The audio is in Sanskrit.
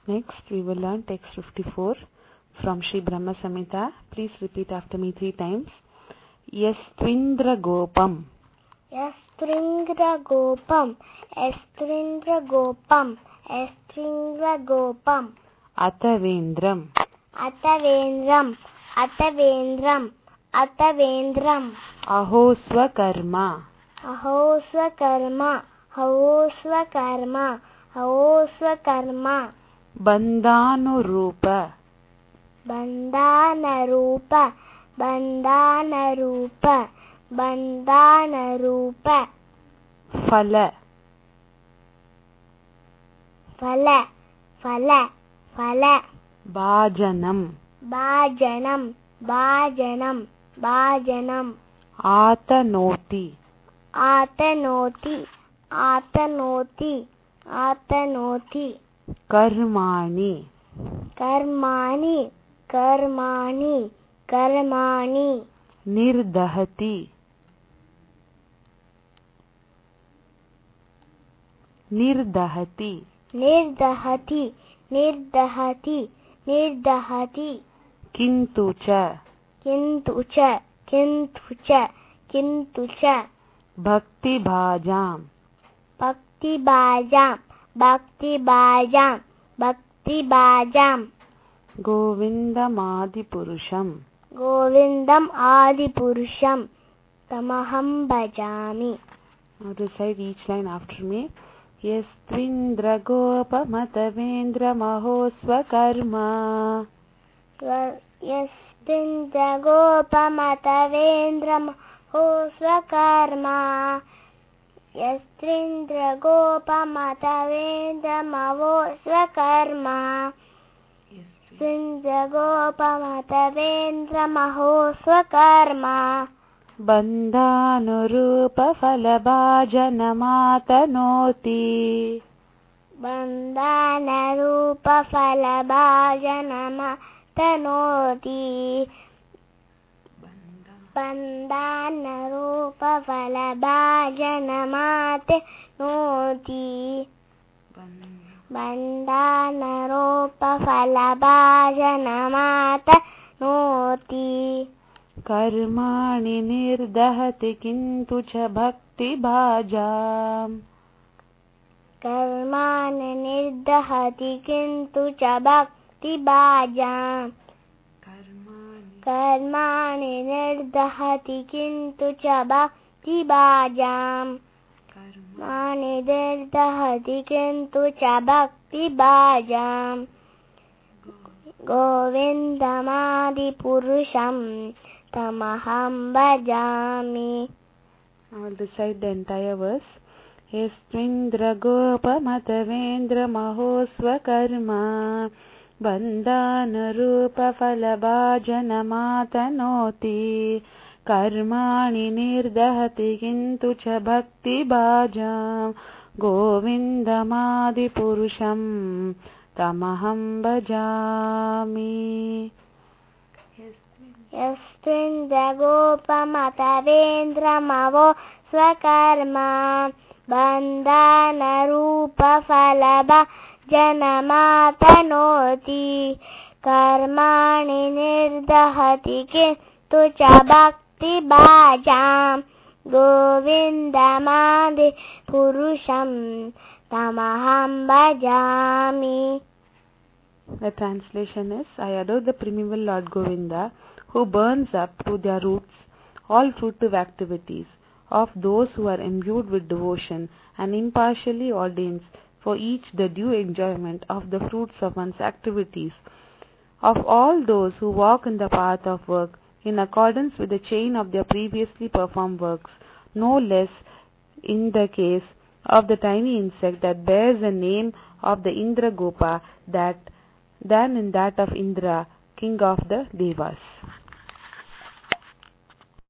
Next, we will learn text 54 from Sri Brahma Samhita. Please repeat after me 3 times. Yastvindra Gopam. Yastvindra Gopam. Yastvindra Gopam. Yastvindra Gopam. Atavendram. Atavendram. Atavendram. Atavendram. Ahosvakarma. Ahosvakarma. Ahosvakarma. Ahosvakarma. Bandhanurupa. Bandhanarupa. Bandhanarupa. Bandhanarupa. Phala. Phala. Phala. Phala. Bhajanam. Bhajanam. Bhajanam. Bhajanam. Atanoti. Atanoti. Atanoti. Atanoti. Karmani. Karmani. Karmani. Karmani. Nirdahati. Nirdahati. Nirdahati. Nirdahati. Nirdahati. Kintucha. Kintucha. Kintucha. Kintucha. Bhakti bhajam. Bhakti bhajam. Bhakti bhajam. Bhakti bhajam. Govindam Adipurusham. Govindam Adipurusham. Tamaham bhajami. Now recite each line after me. Yastvindra Gopa Matavendra Mahosvakarma. Yastvindra Gopa Matavendra Mahosvakarma. Yastvindra Gopa Matavendra Mahosvakarma. Yastvindra Gopa Matavendra Mahosvakarma. Bandhanurupa Phalabhajanamathanoti. Bandhanarupa Phalabhajanamathanoti. Bandhanarupa Phalabhajanamathanoti. Bandhanarupa Phalabhajanamathanoti. Karmani nirdahati kintu cha bhakti bhajam. Karmani nirdahati kintu cha bhakti bhajam. Karmani nirdahati kintu cha bhakti bhajam. Karmani nirdahati kintu cha bhakti bhajam. Govindamadi Purusham. Tamaham bhajami. I will recite the entire verse. Yastvindra Gopa Matavendra Mahosvakarma. Bandhanarupa Phalabhajanamathanoti. Karmani nirdahati kintu cha bhakti bhajam. Govindamadi Purusham. Tamaham bhajami. Yastvindra Gopa Matavendra Mahosvakarma. Bandhanarupa Phalabhajanamathanoti. Karmani nirdahati kintu cha bhakti bhajam. Govindamadi Purusham. Tamaham bhajami. The translation is, I adore the primeval Lord Govinda, who burns up to their roots all fruitive activities of those who are imbued with devotion and impartially ordains for each the due enjoyment of the fruits of one's activities. Of all those who walk in the path of work in accordance with the chain of their previously performed works, no less in the case of the tiny insect that bears the name of the Indra Gopa than in that of Indra, king of the Devas.